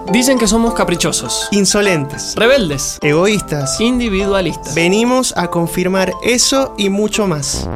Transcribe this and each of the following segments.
Dicen que somos caprichosos, insolentes, rebeldes, egoístas, individualistas. Venimos a confirmar eso y mucho más.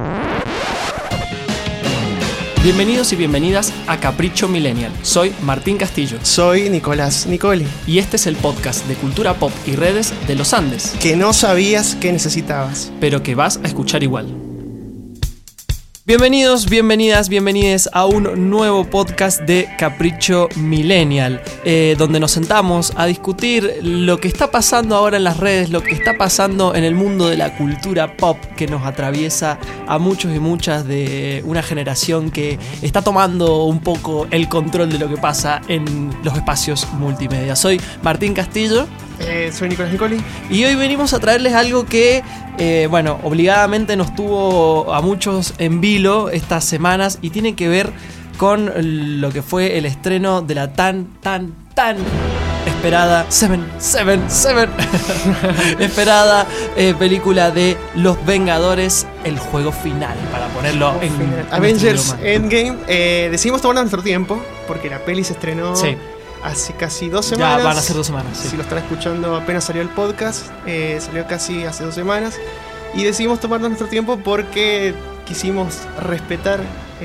Bienvenidos y bienvenidas a Capricho Millennial. Soy Martín Castillo. Soy Nicolás Nicoli. Y este es el podcast de cultura pop y redes de los Andes. Que no sabías que necesitabas, pero que vas a escuchar igual. Bienvenidos, bienvenidas, bienvenides a un nuevo podcast de Capricho Millennial, donde nos sentamos a discutir lo que está pasando ahora en las redes, lo que está pasando en el mundo de la cultura pop que nos atraviesa a muchos y muchas de una generación que está tomando un poco el control de lo que pasa en los espacios multimedia. Soy Martín Castillo. Soy Nicolás Nicoli. Y hoy venimos a traerles algo que, obligadamente nos tuvo a muchos en vilo estas semanas y tiene que ver con lo que fue el estreno de la tan esperada esperada película de Los Vengadores, el juego final, para ponerlo en Avengers Endgame. Decidimos tomarnos nuestro tiempo porque la peli se estrenó hace casi 2 semanas. Ya van a ser 2 semanas, sí. Si lo están escuchando, apenas salió el podcast, salió casi hace 2 semanas. Y decidimos tomarnos nuestro tiempo porque quisimos respetar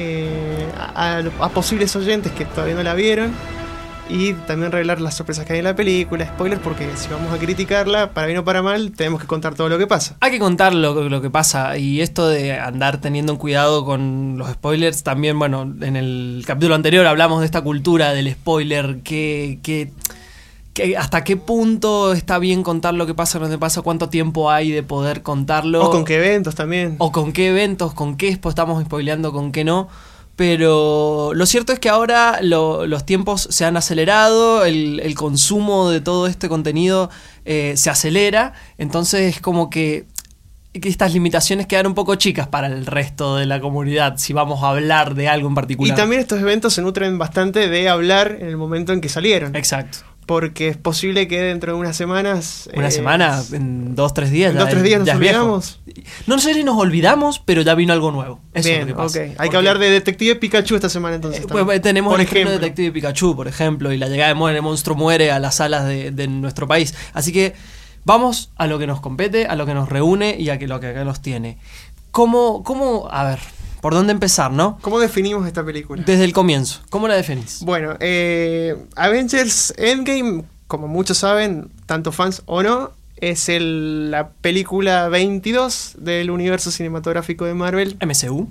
a posibles oyentes que todavía no la vieron. Y también revelar las sorpresas que hay en la película, spoilers, porque si vamos a criticarla, para bien o para mal, tenemos que contar todo lo que pasa. Hay que contar lo que pasa, y esto de andar teniendo cuidado con los spoilers, también, en el capítulo anterior hablamos de esta cultura del spoiler, que hasta qué punto está bien contar lo que pasa, no te pasa, cuánto tiempo hay de poder contarlo. O con qué eventos también. O con qué eventos, con qué estamos spoileando, con qué no. Pero lo cierto es que ahora los tiempos se han acelerado, el consumo de todo este contenido se acelera, entonces es como que estas limitaciones quedan un poco chicas para el resto de la comunidad si vamos a hablar de algo en particular. Y también estos eventos se nutren bastante de hablar en el momento en que salieron. Exacto. Porque es posible que dentro de unas semanas... ¿Una semana? ¿En 2-3 días? ¿En 2-3 días nos olvidamos? No sé si nos olvidamos, pero ya vino algo nuevo. Eso bien, es lo que pasa. Okay. Hay que hablar de Detective Pikachu esta semana entonces. Tenemos el ejemplo de Detective Pikachu, por ejemplo, y la llegada de Monstruo Muere a las salas de nuestro país. Así que vamos a lo que nos compete, a lo que nos reúne y a lo que acá nos tiene. ¿Cómo? A ver... ¿Por dónde empezar, no? ¿Cómo definimos esta película? Desde el comienzo. ¿Cómo la definís? Bueno, Avengers Endgame, como muchos saben, tanto fans o no, es la película 22 del universo cinematográfico de Marvel. MCU.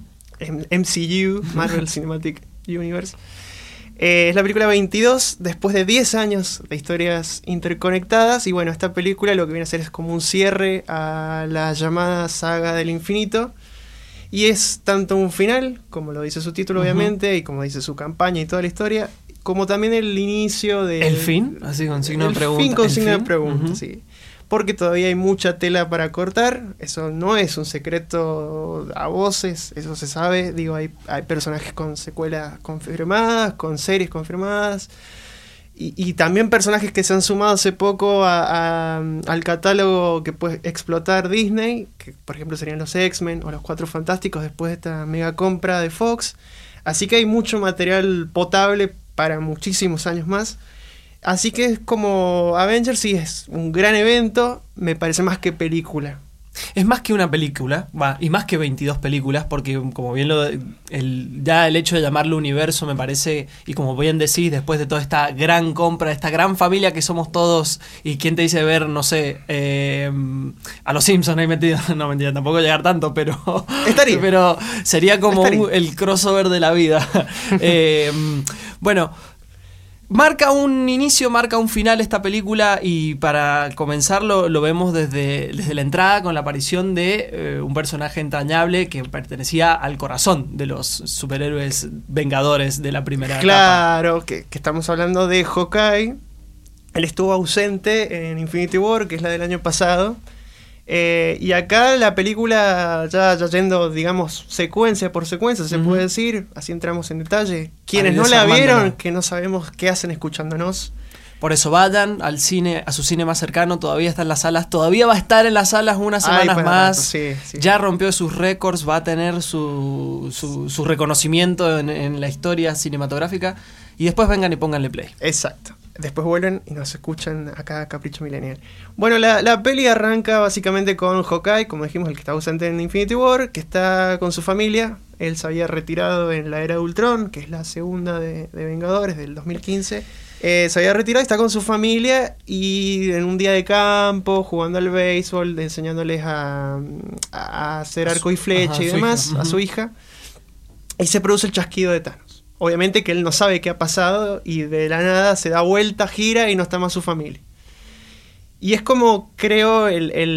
MCU, Marvel Cinematic Universe. Es la película 22 después de 10 años de historias interconectadas. Y bueno, esta película lo que viene a hacer es como un cierre a la llamada saga del infinito. Y es tanto un final, como lo dice su título, obviamente, y como dice su campaña y toda la historia, como también el inicio de... ¿El fin? Así con signo de pregunta. El fin con signo de pregunta, sí. Porque todavía hay mucha tela para cortar. Eso no es un secreto a voces, eso se sabe. Digo, hay personajes con secuelas confirmadas, con series confirmadas. Y también personajes que se han sumado hace poco al catálogo que puede explotar Disney, que por ejemplo serían los X-Men o los Cuatro Fantásticos después de esta mega compra de Fox. Así que hay mucho material potable para muchísimos años más. Así que es como Avengers, sí, es un gran evento, me parece más que película. Es más que una película, y más que 22 películas, porque como bien ya el hecho de llamarlo universo me parece, y como bien decís, después de toda esta gran compra, esta gran familia que somos todos, y quién te dice ver, no sé, a los Simpsons ahí metido, no mentira, tampoco llegar tanto, pero estaría. Pero sería como el crossover de la vida. Marca un inicio, marca un final esta película, y para comenzarlo lo vemos desde la entrada con la aparición de un personaje entrañable que pertenecía al corazón de los superhéroes vengadores de la primera etapa. Claro, que estamos hablando de Hawkeye. Él estuvo ausente en Infinity War, que es la del año pasado. Y acá la película, ya yendo, digamos, secuencia por secuencia, se puede decir, así entramos en detalle. Quienes no la vieron, que no sabemos qué hacen escuchándonos. Por eso vayan al cine, a su cine más cercano, todavía está en las salas, todavía va a estar en las salas unas semanas más. Sí. Ya rompió sus récords, va a tener su reconocimiento en la historia cinematográfica, y después vengan y pónganle play. Exacto. Después vuelven y nos escuchan acá Capricho Millennial. Bueno, la peli arranca básicamente con Hawkeye, como dijimos, el que está ausente en Infinity War, que está con su familia. Él se había retirado en la era de Ultron, que es la segunda de Vengadores del 2015. Se había retirado y está con su familia y en un día de campo, jugando al béisbol, enseñándoles a hacer arco y flecha y demás a su hija. Y se produce el chasquido de Thanos. Obviamente que él no sabe qué ha pasado y de la nada se da vuelta, gira y no está más su familia. Y es como, creo,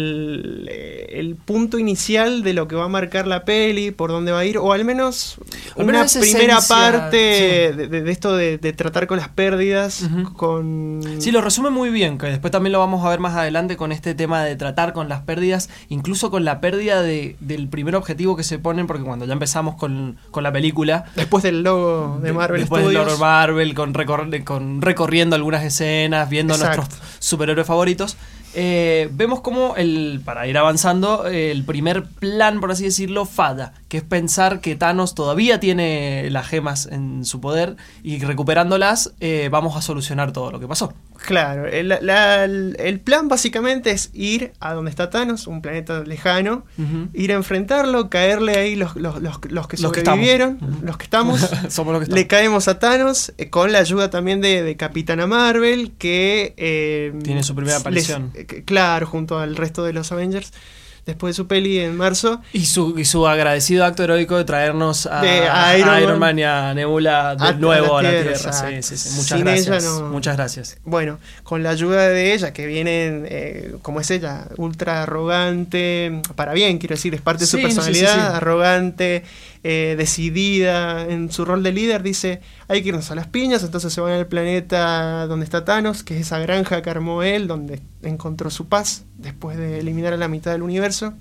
el punto inicial de lo que va a marcar la peli, por dónde va a ir, o al menos una primera parte de esto de tratar con las pérdidas. Sí, lo resume muy bien, que después también lo vamos a ver más adelante con este tema de tratar con las pérdidas, incluso con la pérdida del primer objetivo que se ponen, porque cuando ya empezamos con la película... Después del logo de Marvel después Studios. Después del logo de Marvel, con recorriendo algunas escenas, viendo nuestros superhéroes favoritos. Vemos como para ir avanzando, el primer plan, por así decirlo, falla, que es pensar que Thanos todavía tiene las gemas en su poder y recuperándolas vamos a solucionar todo lo que pasó. Claro, el plan básicamente es ir a donde está Thanos, un planeta lejano, ir a enfrentarlo, caerle ahí los que sobrevivieron, los que estamos, somos los que estamos. Le caemos a Thanos con la ayuda también de Capitana Marvel, que tiene su primera aparición. Claro, junto al resto de los Avengers. Después de su peli en marzo. Y su agradecido acto heroico de traernos a Iron Man y a Nebula de nuevo a la Tierra. Sí. Muchas gracias. Muchas gracias. Bueno, con la ayuda de ella, que vienen, como es ella, ultra arrogante, para bien, quiero decir, es parte de su personalidad, arrogante, decidida, en su rol de líder, dice, hay que irnos a las piñas, entonces se van al planeta donde está Thanos, que es esa granja que armó él, donde encontró su paz, después de eliminar a la mitad del universo,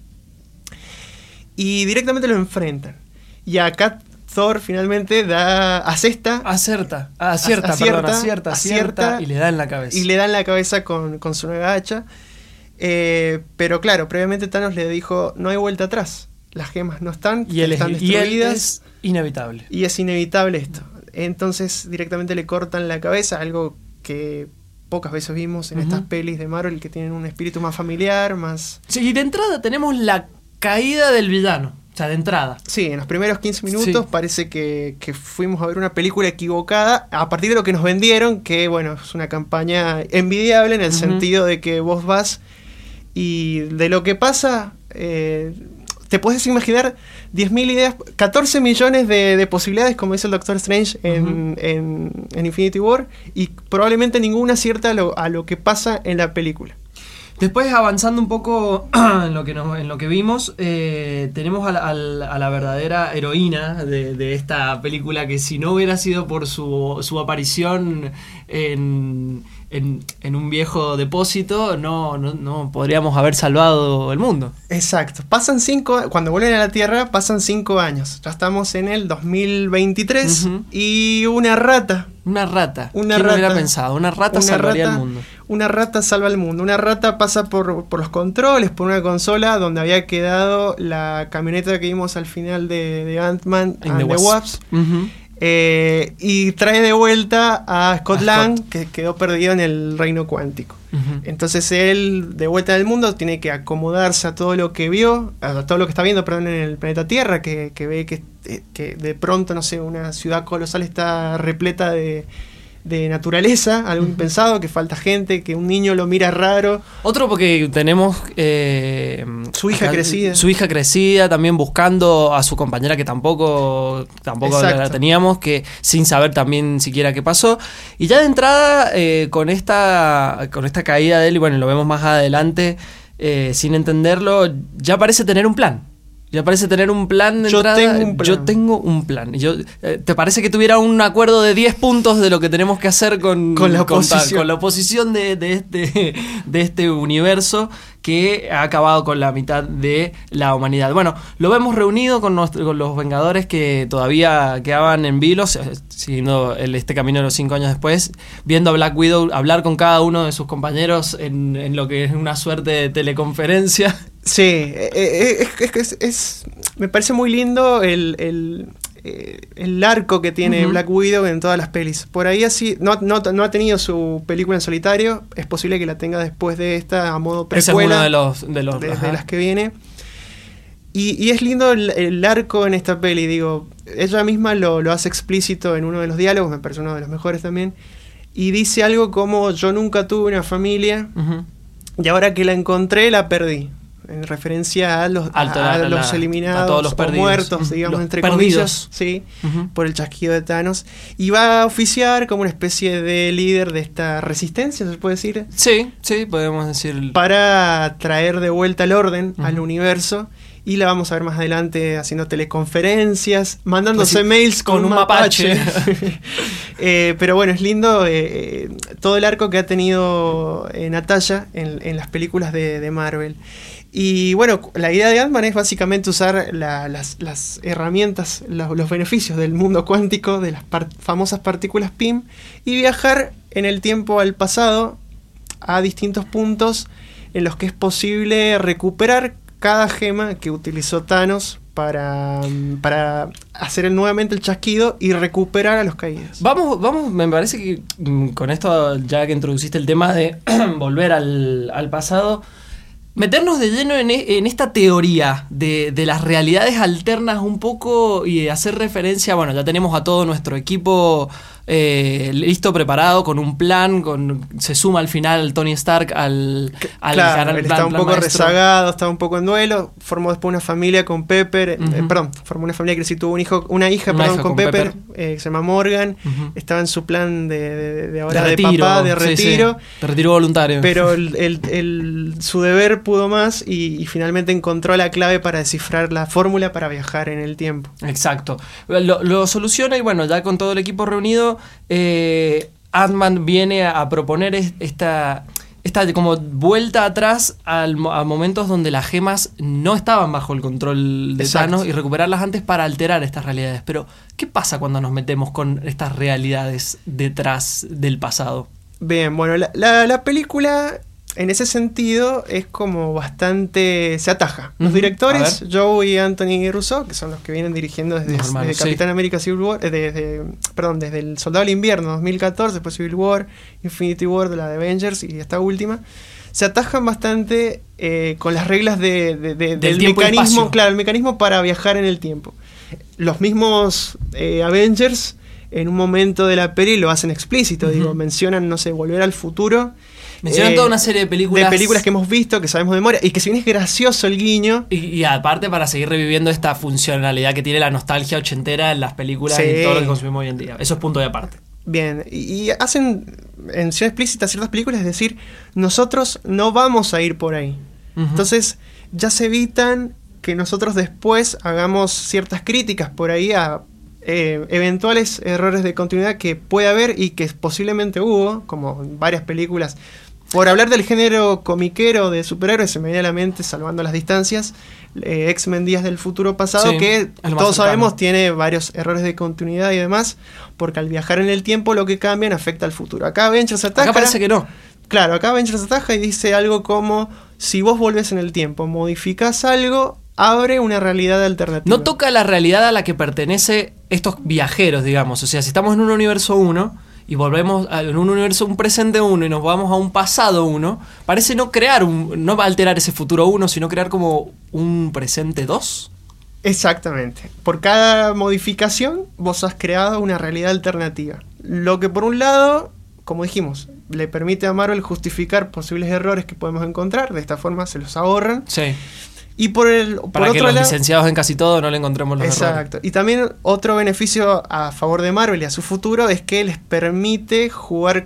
y directamente lo enfrentan. Y acá Thor finalmente acierta y le da en la cabeza. Y le da en la cabeza con su nueva hacha. Pero claro, previamente Thanos le dijo, no hay vuelta atrás. Las gemas no están, están destruidas. Y es inevitable. Y es inevitable esto. Entonces directamente le cortan la cabeza, algo que pocas veces vimos en estas pelis de Marvel, que tienen un espíritu más familiar, más... Sí, y de entrada tenemos la caída del villano. O sea, de entrada. Sí, en los primeros 15 minutos parece que fuimos a ver una película equivocada a partir de lo que nos vendieron, que bueno, es una campaña envidiable en el sentido de que vos vas y de lo que pasa... te puedes imaginar 10.000 ideas, 14 millones de posibilidades, como dice el Doctor Strange en Infinity War, y probablemente ninguna acierta a lo que pasa en la película. Después, avanzando un poco en lo que vimos, tenemos a la verdadera heroína de esta película, que si no hubiera sido por su aparición en un viejo depósito, no podríamos haber salvado el mundo. Exacto. Cuando vuelven a la Tierra, pasan 5 años. Ya estamos en el 2023 y una rata. ¿Quién lo hubiera pensado? Una rata salvaría el mundo. Una rata salva el mundo. Una rata pasa por los controles, por una consola donde había quedado la camioneta que vimos al final de Ant-Man and the Wasp. Y trae de vuelta a Scott Lang, que quedó perdido en el reino cuántico. Entonces él, de vuelta en el mundo, tiene que acomodarse a todo lo que vio, a todo lo que está viendo, en el planeta Tierra, que ve que de pronto, no sé, una ciudad colosal está repleta de naturaleza, algo impensado, que falta gente, que un niño lo mira raro. Otro porque tenemos su hija crecida, también buscando a su compañera, que tampoco la teníamos, que sin saber también siquiera qué pasó. Y ya de entrada, con esta caída de él, y bueno, lo vemos más adelante, sin entenderlo, ya parece tener un plan. Ya parece tener un plan de entrada. Yo tengo un plan. ¿Te parece que tuviera un acuerdo de 10 puntos de lo que tenemos que hacer con la oposición de este universo que ha acabado con la mitad de la humanidad? Bueno, lo vemos reunido con los Vengadores que todavía quedaban en vilo, siguiendo este camino de los 5 años después, viendo a Black Widow hablar con cada uno de sus compañeros en lo que es una suerte de teleconferencia. Sí, me parece muy lindo el arco que tiene Black Widow en todas las pelis. Por ahí así, no ha tenido su película en solitario, es posible que la tenga después de esta a modo precuela. Ese es uno de las que viene. Y es lindo el arco en esta peli, digo, ella misma lo hace explícito en uno de los diálogos, me parece uno de los mejores también, y dice algo como: yo nunca tuve una familia, y ahora que la encontré la perdí. En referencia a los eliminados, a todos los perdidos, muertos, digamos, los entre comillas, sí, por el chasquido de Thanos. Y va a oficiar como una especie de líder de esta resistencia, ¿se puede decir? Sí, podemos decir. Para traer de vuelta el orden al universo. Y la vamos a ver más adelante haciendo teleconferencias, mandándose mails con un mapache. Pero bueno, es lindo todo el arco que ha tenido Natasha en las películas de Marvel. Y bueno, la idea de Ant-Man es básicamente usar las herramientas, los beneficios del mundo cuántico, de las famosas partículas PIM, y viajar en el tiempo al pasado a distintos puntos en los que es posible recuperar cada gema que utilizó Thanos para hacer nuevamente el chasquido y recuperar a los caídos. Vamos, me parece que con esto, ya que introduciste el tema de volver al pasado, meternos de lleno en esta teoría de las realidades alternas un poco y hacer referencia, bueno, ya tenemos a todo nuestro equipo listo, preparado, con un plan, se suma al final Tony Stark al claro, él está un poco rezagado, está un poco en duelo, formó después una familia con Pepper, formó una familia que sí tuvo una hija con Pepper. Que se llama Morgan, estaba en su plan de ahora de retiro, papá, de retiro. Sí. De retiro voluntario. Pero su deber pudo más y finalmente encontró la clave para descifrar la fórmula para viajar en el tiempo. Exacto. Lo soluciona y bueno, ya con todo el equipo reunido, Ant-Man viene a proponer esta como vuelta atrás a momentos donde las gemas no estaban bajo el control de Thanos y recuperarlas antes para alterar estas realidades. Pero, ¿qué pasa cuando nos metemos con estas realidades detrás del pasado? Bien, bueno, la película en ese sentido es como bastante... se ataja. Los directores, Joe y Anthony Russo, que son los que vienen dirigiendo desde Capitán América Civil War, desde el Soldado del Invierno 2014, después Civil War, Infinity War, de la de Avengers y esta última, se atajan bastante con las reglas del mecanismo, claro, el mecanismo para viajar en el tiempo. Los mismos Avengers en un momento de la peli lo hacen explícito, digo, mencionan, no sé, Volver al Futuro. Mencionan toda una serie de películas que hemos visto, que sabemos de memoria, y que si bien es gracioso el guiño... Y aparte para seguir reviviendo esta funcionalidad que tiene la nostalgia ochentera en las películas y todo lo que consumimos hoy en día. Eso es punto de aparte. Bien, y hacen mención explícita a ciertas películas, es decir, nosotros no vamos a ir por ahí. Entonces ya se evitan que nosotros después hagamos ciertas críticas por ahí a eventuales errores de continuidad que puede haber y que posiblemente hubo, como en varias películas. Por hablar del género comiquero de superhéroes, se me viene a la mente, salvando las distancias, X-Men Días del Futuro Pasado, que todos sabemos tiene varios errores de continuidad y demás, porque al viajar en el tiempo lo que cambian afecta al futuro. Acá Avengers ataja. Acá parece que no. Claro, acá Avengers ataja y dice algo como: si vos volvés en el tiempo, modificás algo, abre una realidad alternativa. No toca la realidad a la que pertenece estos viajeros, digamos. O sea, si estamos en un universo 1 y volvemos en un universo, un presente 1 y nos vamos a un pasado 1, parece no va a alterar ese futuro 1, sino crear como un presente 2. Exactamente. Por cada modificación vos has creado una realidad alternativa. Lo que por un lado, como dijimos, le permite a Marvel justificar posibles errores que podemos encontrar. De esta forma se los ahorran. Sí. Y por para que otro los lado, licenciados en casi todo no le encontremos los errores. Exacto. Y también otro beneficio a favor de Marvel y a su futuro es que les permite jugar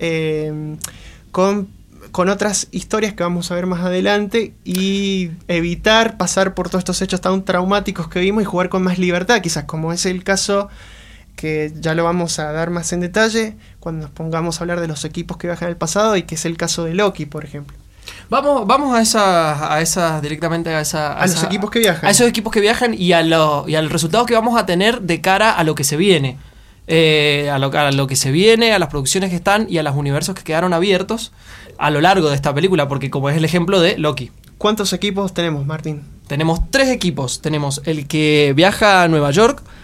con otras historias que vamos a ver más adelante y evitar pasar por todos estos hechos tan traumáticos que vimos y jugar con más libertad, quizás, como es el caso que ya lo vamos a dar más en detalle cuando nos pongamos a hablar de los equipos que viajan al pasado, y que es el caso de Loki, por ejemplo. Vamos a esas directamente a los equipos que viajan. A esos equipos que viajan y a los resultados que vamos a tener de cara a lo que se viene. A lo que se viene, a las producciones que están y a los universos que quedaron abiertos a lo largo de esta película, porque como es el ejemplo de Loki. ¿Cuántos equipos tenemos, Martín? Tenemos 3 equipos. Tenemos el que viaja a Nueva York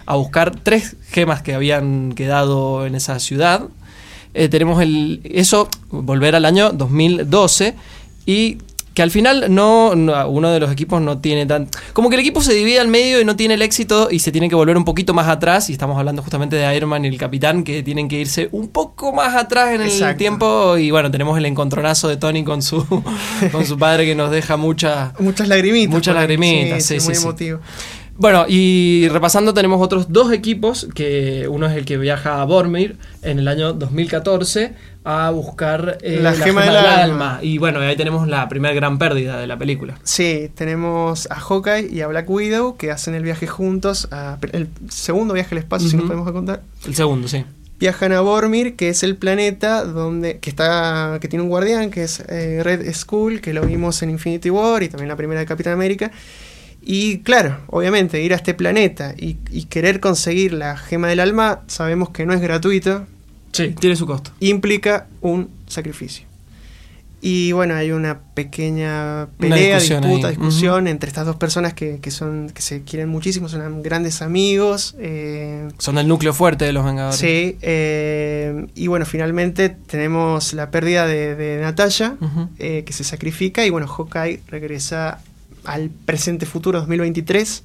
a buscar 3 gemas que habían quedado en esa ciudad. Tenemos volver al año 2012, y que al final uno de los equipos no tiene tan... Como que el equipo se divide al medio y no tiene el éxito y se tiene que volver un poquito más atrás, y estamos hablando justamente de Iron Man y el Capitán, que tienen que irse un poco más atrás en el tiempo, y bueno, tenemos el encontronazo de Tony con su padre, que nos deja muchas lagrimitas. Sí, muy emotivo. Bueno, y repasando, tenemos otros 2 equipos, que uno es el que viaja a Vormir en el año 2014 a buscar la gema del alma. Y bueno, ahí tenemos la primera gran pérdida de la película. Sí, tenemos a Hawkeye y a Black Widow, que hacen el viaje juntos, el segundo viaje al espacio, si nos podemos contar. El segundo, sí. Viajan a Vormir, que es el planeta que tiene un guardián, que es Red Skull, que lo vimos en Infinity War y también la primera de Capitán América. Y claro, obviamente ir a este planeta y querer conseguir la gema del alma, sabemos que no es gratuito. Sí, tiene su costo. Implica un sacrificio. Y bueno, hay una pequeña pelea, discusión entre estas 2 personas que se quieren muchísimo, son grandes amigos. Son el núcleo fuerte de los Vengadores. Sí, y bueno, finalmente tenemos la pérdida de Natasha, que se sacrifica, y bueno, Hawkeye regresa al presente futuro 2023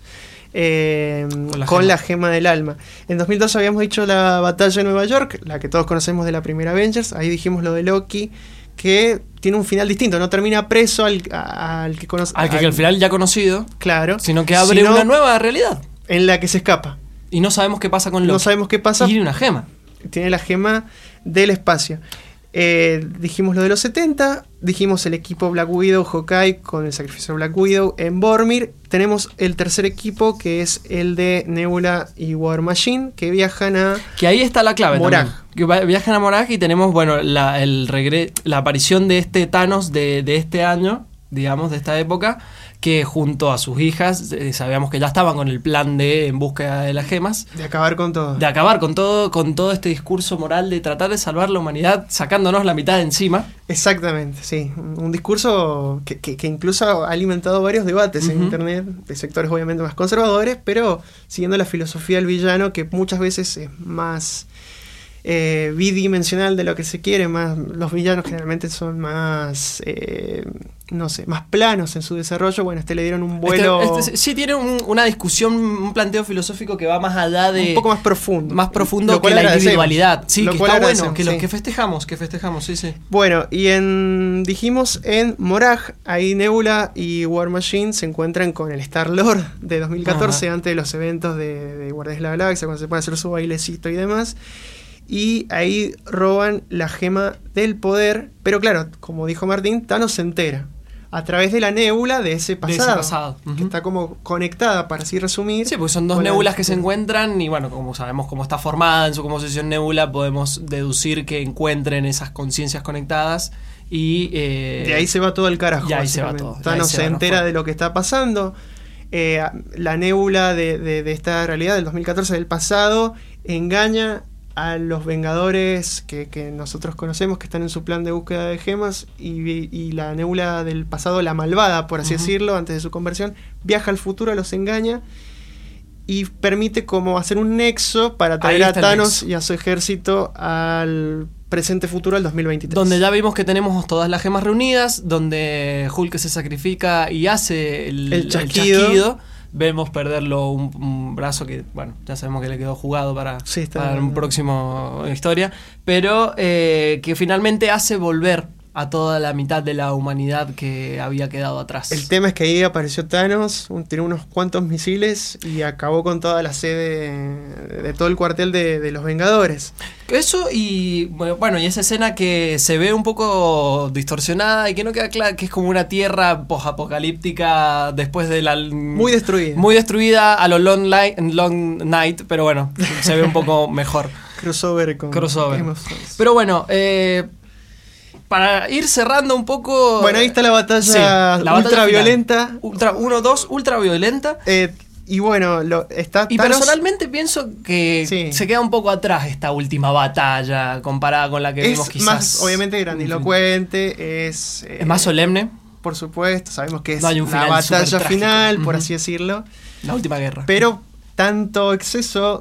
con la gema del alma. En 2002 habíamos dicho la batalla de Nueva York, la que todos conocemos de la primera Avengers. Ahí dijimos lo de Loki, que tiene un final distinto, no termina preso al que conoce, que al final ya conocido, claro, sino que abre una nueva realidad en la que se escapa. Y no sabemos qué pasa con Loki. No sabemos qué pasa. Y tiene una gema. Tiene la gema del espacio. Dijimos lo de los 70, dijimos el equipo Black Widow, Hawkeye con el sacrificio de Black Widow en Vormir. Tenemos el tercer equipo, que es el de Nebula y War Machine, que viajan a... Que ahí está la clave Morag. Que viajan a Morag, y tenemos, bueno, la aparición de este Thanos de este año, digamos, de esta época, que junto a sus hijas, sabíamos que ya estaban con el plan en búsqueda de las gemas. De acabar con todo. De acabar con todo este discurso moral de tratar de salvar la humanidad sacándonos la mitad de encima. Exactamente, sí. Un discurso que incluso ha alimentado varios debates en internet, de sectores obviamente más conservadores, pero siguiendo la filosofía del villano, que muchas veces es más bidimensional de lo que se quiere. Más los villanos generalmente son más más planos en su desarrollo. Bueno, le dieron un vuelo. Sí tiene una discusión, un planteo filosófico que va más allá de... Un poco más profundo. Más profundo que la individualidad. Sí, que está bueno, que sí. Los que festejamos, sí. Bueno, y dijimos en Morag, ahí Nebula y War Machine se encuentran con el Star-Lord de 2014, antes de los eventos de Guardianes de la Galaxia, cuando se puede hacer su bailecito y demás. Y ahí roban la gema del poder. Pero claro, como dijo Martín, Thanos se entera a través de la nébula de ese pasado. Que está como conectada, para así resumir. Sí, porque son 2 nébulas que se encuentran, y bueno, como sabemos cómo está formada en su composición nébula, podemos deducir que encuentren esas conciencias conectadas. Y de ahí se va todo el carajo. Y ahí se va todo. Thanos se entera de lo que está pasando. La nébula de esta realidad del 2014, del pasado, engaña a los Vengadores que nosotros conocemos, que están en su plan de búsqueda de gemas, y la Nebula del pasado, la malvada, por así decirlo, antes de su conversión, viaja al futuro, los engaña y permite como hacer un nexo para traer a Thanos y a su ejército al presente futuro, al 2023. Donde ya vimos que tenemos todas las gemas reunidas, donde Hulk se sacrifica y hace el chasquido. Vemos perderlo un brazo que, bueno, ya sabemos que le quedó jugado para un próximo historia, pero que finalmente hace volver a toda la mitad de la humanidad que había quedado atrás. El tema es que ahí apareció Thanos, tiró unos cuantos misiles y acabó con toda la sede de todo el cuartel de los Vengadores. Eso, y bueno, y esa escena que se ve un poco distorsionada y que no queda clara, que es como una tierra posapocalíptica después de la... Muy destruida a lo Long Night, pero bueno, se ve un poco mejor. Crossover. Pero bueno, para ir cerrando un poco... Bueno, ahí está la batalla, ultraviolenta. Ultraviolenta. Y bueno, está y Thanos. Personalmente pienso que se queda un poco atrás esta última batalla comparada con la que vimos quizás. Es más, obviamente, grandilocuente, es más solemne. Por supuesto, sabemos que es la batalla final, por así decirlo. La última guerra. Pero tanto exceso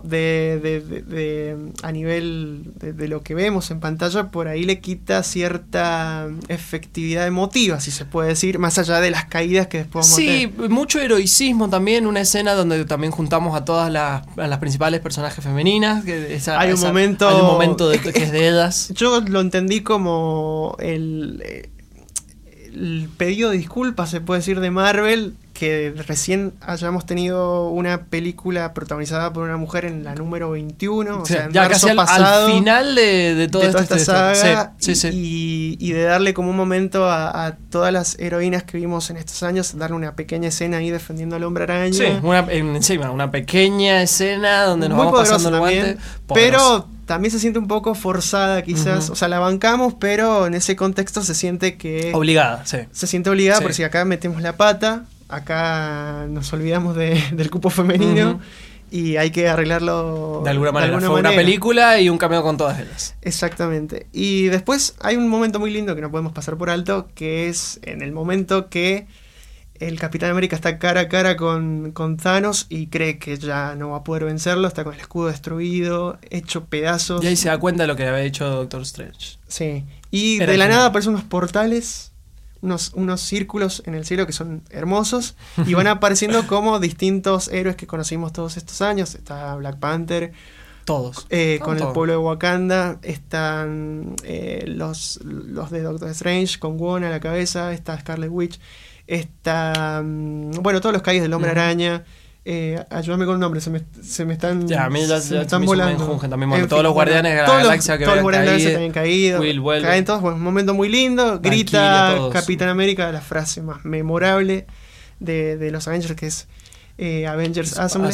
a nivel de lo que vemos en pantalla, por ahí le quita cierta efectividad emotiva, si se puede decir, más allá de las caídas que después vamos a tener. Sí, mucho heroicismo también, una escena donde también juntamos a todas las principales personajes femeninas. Hay un momento que es de ellas. Yo lo entendí como el pedido de disculpas, se puede decir, de Marvel, que recién hayamos tenido una película protagonizada por una mujer en la número 21, o sea, en ya marzo casi pasado, al final de toda esta saga, sí. Y de darle como un momento a todas las heroínas que vimos en estos años, darle una pequeña escena ahí defendiendo al Hombre Araña. Sí, una pequeña escena donde nos muy vamos pasando el también, guante. Pero también se siente un poco forzada quizás, o sea, la bancamos, pero en ese contexto se siente que... Obligada, sí. Se siente obligada, Sí. porque si acá metemos la pata, acá nos olvidamos del cupo femenino y hay que arreglarlo de alguna manera. Fue una película y un cameo con todas ellas. Exactamente. Y después hay un momento muy lindo que no podemos pasar por alto, que es en el momento que el Capitán América está cara a cara con Thanos y cree que ya no va a poder vencerlo, está con el escudo destruido, hecho pedazos. Y ahí se da cuenta de lo que había dicho Doctor Strange. Sí. Y Era de la genial. nada aparecen unos portales, unos círculos en el cielo que son hermosos y van apareciendo como distintos héroes que conocimos todos estos años. Está Black Panther, Todos. con el pueblo de Wakanda, están los de Doctor Strange con Wong a la cabeza, está Scarlet Witch, está bueno, todos los caídos del Hombre Araña. Ayúdame con el nombre, se me están, Ya, a mí ya se me están me hizo un volando. menjunje también. Bueno, En todos fin, los guardianes de la todos galaxia que todos los habían guardianes de la galaxia caído. que habían caído. Will vuelve. Caen todos, bueno, un momento muy lindo. Valkyria, Grita todos. Capitán América, la frase más memorable de los Avengers, que es Avengers Assemble.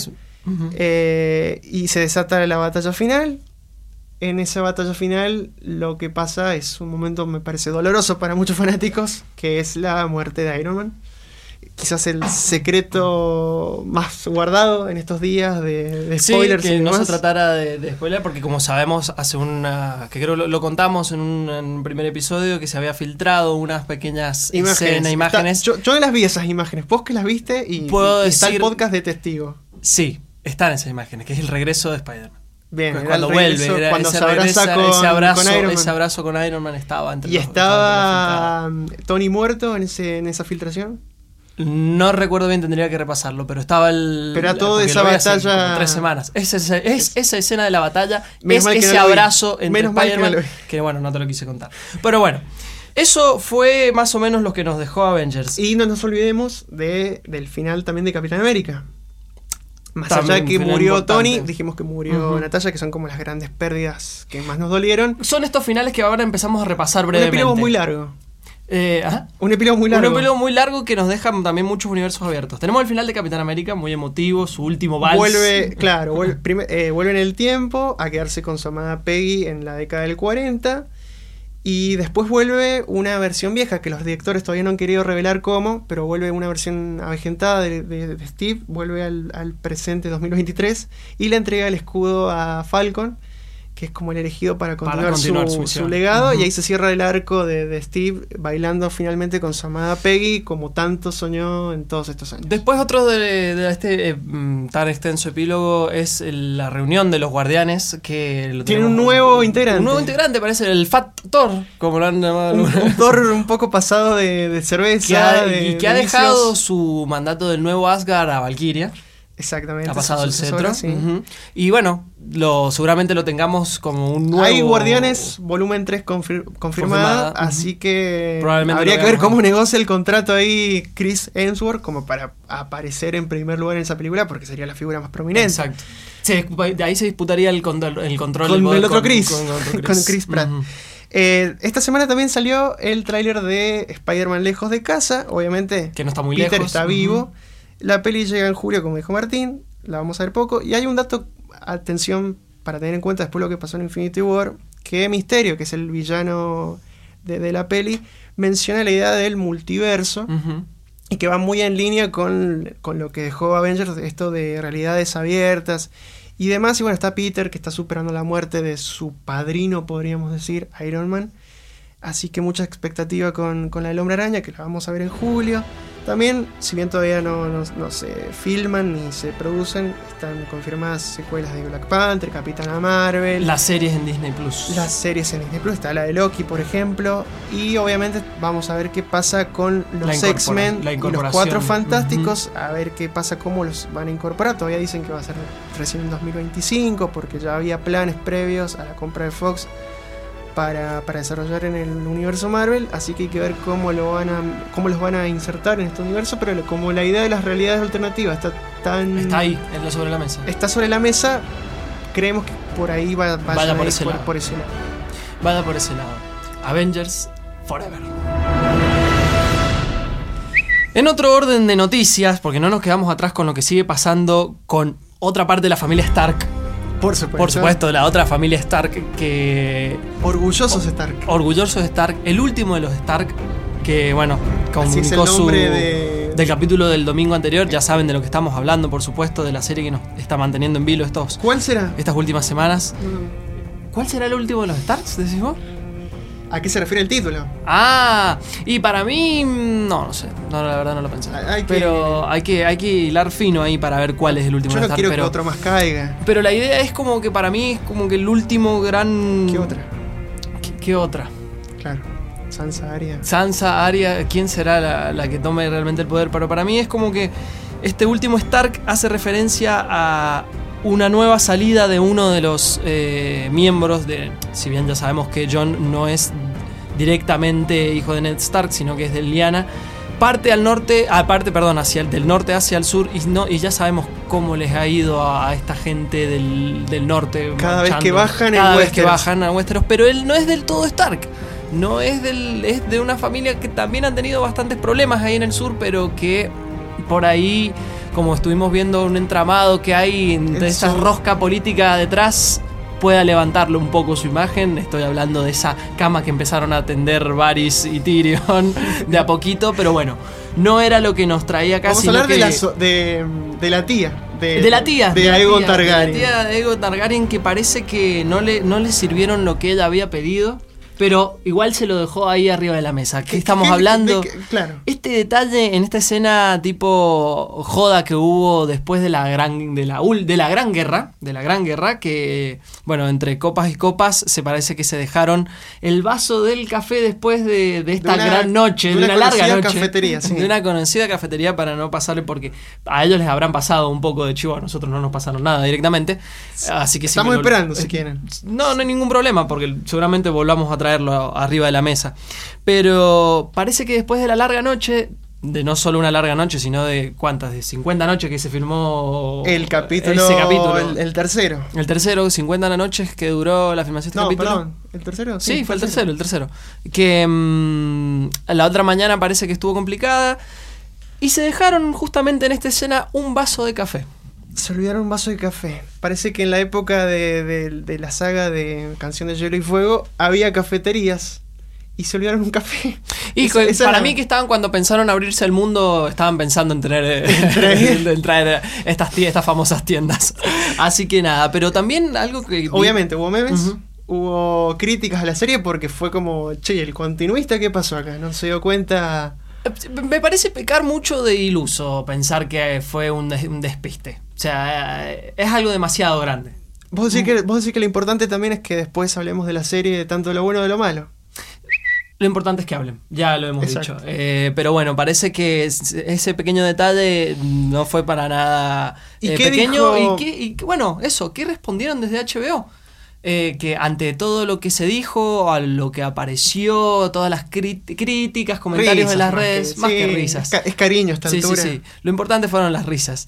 Y se desata la batalla final. En esa batalla final lo que pasa es un momento, me parece, doloroso para muchos fanáticos, que es la muerte de Iron Man. Quizás el secreto más guardado en estos días de spoilers. Sí, que y no demás. se tratara de spoiler, porque como sabemos, hace que creo lo contamos en un primer episodio, que se había filtrado unas pequeñas imágenes. Yo las vi esas imágenes, vos que las viste y está el podcast de testigo. Sí, están esas imágenes, que es el regreso de Spider-Man. Bien, Cuando vuelve, cuando se abraza con Iron Man. Ese abrazo con Iron Man estaba entre ¿Y estaba Tony muerto en esa filtración? No recuerdo bien, tendría que repasarlo, pero estaba Pero a toda esa batalla... como 3 semanas. Esa escena de la batalla, menos es ese abrazo entre Spider-Man, que bueno, no te lo quise contar. Pero bueno, eso fue más o menos lo que nos dejó Avengers. Y no nos olvidemos del final también de Capitán América. Más También allá de que murió importante. Tony, dijimos que murió Natasha, que son como las grandes pérdidas que más nos dolieron. Son estos finales que ahora empezamos a repasar brevemente. Un epílogo muy largo. Un epílogo muy largo. Un epílogo muy largo que nos deja también muchos universos abiertos. Tenemos el final de Capitán América, muy emotivo, su último vals. Vuelve en el tiempo a quedarse con su amada Peggy en la década del 40. Y después vuelve una versión vieja, que los directores todavía no han querido revelar cómo, pero vuelve una versión avejentada de Steve, vuelve al presente 2023 y le entrega el escudo a Falcon, que es como el elegido para continuar su legado, y ahí se cierra el arco de Steve bailando finalmente con su amada Peggy, como tanto soñó en todos estos años. Después otro de este tan extenso epílogo es la reunión de los guardianes, que tiene un nuevo integrante. Un nuevo integrante, parece el Fat Thor, como lo han llamado. Un Thor un poco pasado de cerveza. Que ha dejado su mandato del nuevo Asgard a Valkyria. Exactamente. Ha pasado el cetro. Sí. Y bueno, seguramente lo tengamos como un nuevo... Hay Guardianes volumen 3 confirmada, así que habría que ver cómo negocia el contrato ahí Chris Hemsworth como para aparecer en primer lugar en esa película, porque sería la figura más prominente. Exacto. De ahí se disputaría el control con el otro Chris. Con Chris Pratt. Esta semana también salió el tráiler de Spider-Man Lejos de Casa, obviamente. Que no está muy Peter lejos. está vivo. La peli llega en julio, como dijo Martín. La vamos a ver poco. Y hay un dato, atención, para tener en cuenta después lo que pasó en Infinity War, que Mysterio, que es el villano de la peli, menciona la idea del multiverso. Y que va muy en línea con lo que dejó Avengers, esto de realidades abiertas y demás. Y bueno, está Peter, que está superando la muerte de su padrino, podríamos decir, Iron Man. Así que mucha expectativa con la del Hombre Araña, que la vamos a ver en julio. También, si bien todavía no se filman ni se producen, están confirmadas secuelas de Black Panther, Capitana Marvel. Las series en Disney Plus. Las series en Disney Plus, está la de Loki, por ejemplo. Y obviamente vamos a ver qué pasa con los X-Men y los Cuatro Fantásticos. A ver qué pasa, cómo los van a incorporar. Todavía dicen que va a ser recién en 2025, porque ya había planes previos a la compra de Fox para desarrollar en el universo Marvel, así que hay que ver cómo los van a insertar en este universo, pero como la idea de las realidades alternativas está ahí, sobre la mesa. Está sobre la mesa, creemos que por ahí vaya por ese lado. Vaya por ese lado. Avengers Forever. En otro orden de noticias, porque no nos quedamos atrás con lo que sigue pasando con otra parte de la familia Stark. Por supuesto, la otra familia Stark que... Orgullosos Stark. Orgullosos Stark. El último de los Stark que, bueno, comunicó del capítulo del domingo anterior. Ya saben de lo que estamos hablando, por supuesto, de la serie que nos está manteniendo en vilo ¿Cuál será? Estas últimas semanas. ¿Cuál será el último de los Starks, decís vos? ¿A qué se refiere el título? Y para mí, no sé. No, la verdad no lo pensé. Pero hay que hilar fino ahí para ver cuál es el último. Yo no Star, quiero que otro más caiga. Pero la idea es como que para mí es como que el último gran... ¿Qué otra? ¿Qué otra? Claro. Sansa, Arya, ¿quién será la que tome realmente el poder? Pero para mí es como que este último Stark hace referencia a una nueva salida de uno de los miembros de... Si bien ya sabemos que Jon no es directamente hijo de Ned Stark, sino que es de Lyanna, parte al norte, del norte hacia el sur, y ya sabemos cómo les ha ido a esta gente del norte. Cada vez que bajan a Westeros, pero él no es del todo Stark. No es es de una familia que también han tenido bastantes problemas ahí en el sur, pero que por ahí, como estuvimos viendo un entramado que hay de esa rosca política detrás, pueda levantarlo un poco su imagen. Estoy hablando de esa cama que empezaron a tender Varys y Tyrion de a poquito, pero bueno, no era lo que nos traía acá. Vamos a hablar de la tía. De Aegon Targaryen. De la tía de Aegon Targaryen, que parece que no le sirvieron lo que ella había pedido. Pero igual se lo dejó ahí arriba de la mesa. ¿Qué estamos hablando? Claro. Este detalle en esta escena tipo joda que hubo después de la gran guerra, que bueno, entre copas y copas se parece que se dejaron el vaso del café después de esta gran noche, de una larga noche, cafetería, sí. De una conocida cafetería, para no pasarle, porque a ellos les habrán pasado un poco de chivo, a nosotros no nos pasaron nada directamente, así que estamos esperando si quieren. No hay ningún problema, porque seguramente volvamos a traerlo arriba de la mesa. Pero parece que después de la larga noche, de no solo una larga noche, sino de ¿cuántas? De 50 noches que se filmó ese capítulo. El tercero. El tercero, 50 noches que duró la filmación de este capítulo. Perdón, ¿el tercero? Sí, fue el tercero. Que la otra mañana parece que estuvo complicada y se dejaron justamente en esta escena un vaso de café. Se olvidaron un vaso de café. Parece que en la época de la saga de Canción de Hielo y Fuego había cafeterías y se olvidaron un café. Y para mí que estaban, cuando pensaron abrirse al mundo, estaban pensando en traer estas famosas tiendas. Así que nada, pero también algo que... Obviamente hubo memes, hubo críticas a la serie porque fue como, che, el continuista, ¿qué pasó acá? No se dio cuenta... Me parece pecar mucho de iluso pensar que fue un despiste. O sea, es algo demasiado grande. ¿Vos decís que lo importante también es que después hablemos de la serie, de tanto lo bueno como de lo malo? Lo importante es que hablen, ya lo hemos dicho. Pero bueno, parece que ese pequeño detalle no fue para nada pequeño. Bueno, eso, ¿qué respondieron desde HBO? Que ante todo lo que se dijo, a lo que apareció, todas las críticas, comentarios de las redes, más que risas. Es cariño a esta altura. Sí. Lo importante fueron las risas.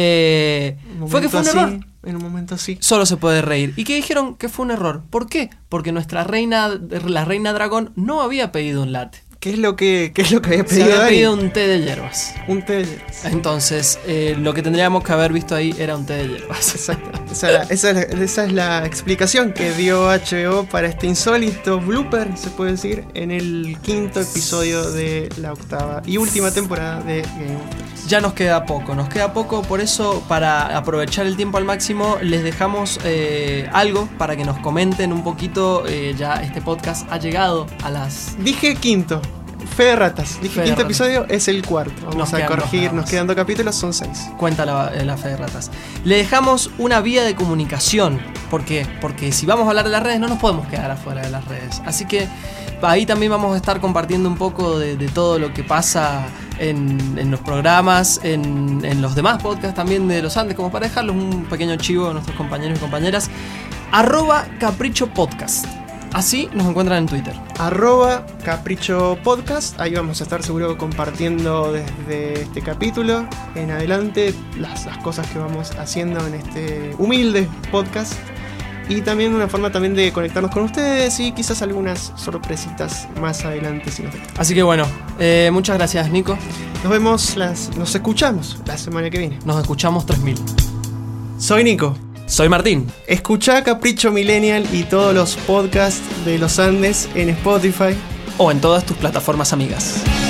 Fue que fue un error. En un momento así. Solo se puede reír. ¿Y qué dijeron? Que fue un error. ¿Por qué? Porque la reina dragón no había pedido un latte. ¿Qué es lo que había pedido? Se había pedido un té de hierbas. Un té de hierbas. Entonces, lo que tendríamos que haber visto ahí era un té de hierbas. Exacto. Esa es la explicación que dio HBO para este insólito blooper, se puede decir, en el 5º episodio de la 8ª y última temporada de Game of Thrones. Ya nos queda poco, por eso, para aprovechar el tiempo al máximo, les dejamos algo para que nos comenten un poquito. Ya este podcast ha llegado a las... Dije 5º. Fe de Ratas. Dije Fe de quinto Ratas. episodio, es el cuarto. Vamos Nos a quedan dos corregir, nada nos más. quedan 2 capítulos, son 6. Cuenta la Fe de Ratas. Le dejamos una vía de comunicación. ¿Por qué? Porque si vamos a hablar de las redes, no nos podemos quedar afuera de las redes. Así que ahí también vamos a estar compartiendo un poco de todo lo que pasa en los programas, en los demás podcasts también de los Andes, como para dejarles un pequeño chivo a nuestros compañeros y compañeras. @CaprichoPodcast. Así nos encuentran en Twitter. @CaprichoPodcast. Ahí vamos a estar seguro compartiendo desde este capítulo en adelante las cosas que vamos haciendo en este humilde podcast. Y también una forma también de conectarnos con ustedes y quizás algunas sorpresitas más adelante si nos dejan. Así que bueno, muchas gracias, Nico. Nos escuchamos la semana que viene. Nos escuchamos 3000. Soy Nico. Soy Martín. Escuchá Capricho Millennial y todos los podcasts de los Andes en Spotify O en todas tus plataformas amigas.